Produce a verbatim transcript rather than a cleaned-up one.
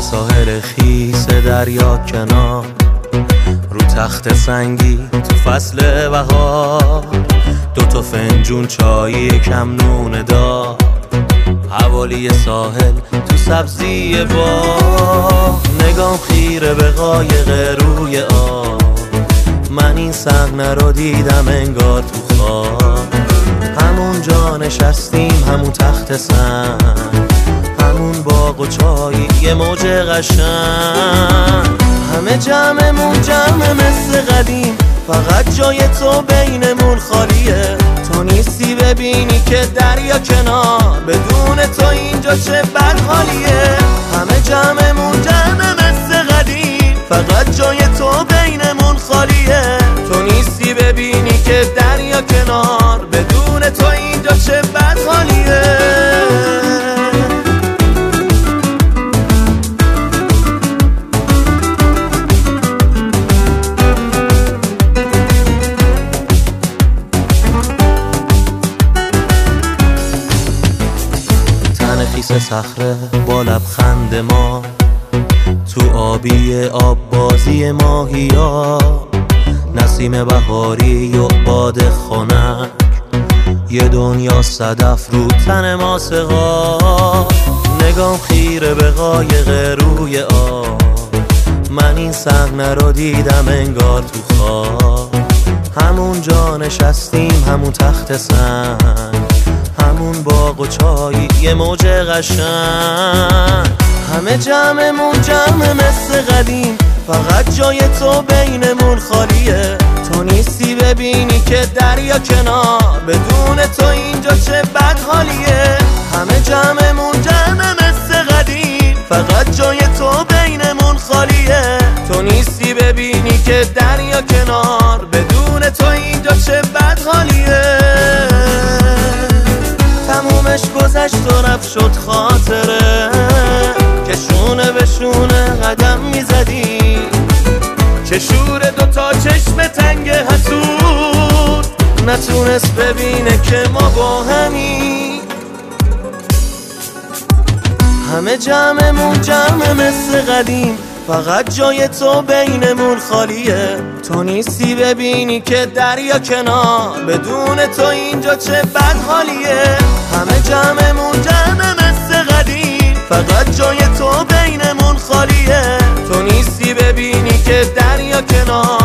ساحل خیس دریا کنار، رو تخت سنگی تو فصل بهار، دوتا فنجون چایی کم نونه دار، حوالی ساحل تو سبزی باغ، نگام خیره به قایق روی آب. من این صحنه رو دیدم انگار تو خواب، همون جا نشستیم همون تخت سنگ، همون باغ و چایی یه موج قشنگ، همه جمعمون جمع مثل قدیم، فقط جای تو بینمون خالیه. تو نیستی ببینی که دریا کنار، بدون تو اینجا چه بدحالیه. همه جمعمون جمع مثل قدیم، فقط جای تو بینمون خالیه. تو نیستی ببینی که دریا کنار، بدون تو اینجا چه بدحالیه. خیس صخره با لبخند ما، تو آبی آب بازی ماهیا، نسیم بهاری و باد خنک، یه دنیا صدف رو تن ما سقا. نگام خیره به قایق روی آب، من این صحنه رو دیدم انگار تو خواب، همون جا نشستیم همون تخت سنگ، همون باغ و چایی یه موج قشنگ، همه جمعمون جمع مثل قدیم، فقط جای تو بینمون خالیه. تو نیستی ببینی که دریا کنار، بدون تو اینجا چه بدحالیه. همه جمعمون جمع مثل قدیم، فقط جای تو بینمون خالیه. تو نیستی ببینی که دریا کنار، بدون تو اینجا چه بدحالیه. تمومش گذشت و رفت شد خاطره، که شونه به شونه قدم میزدی، چه شور دوتا چشم تنگ حسود نتونست ببینه که ما با همی. همه جمعمون جمع مثل قدیم، فقط جای تو بینمون خالیه. تو نیستی ببینی که دریا کنار، بدون تو اینجا چه بدحالیه. همه جمعمون جمع مثل قدیم، فقط جای تو بینمون خالیه. تو نیستی ببینی که دریا کنار،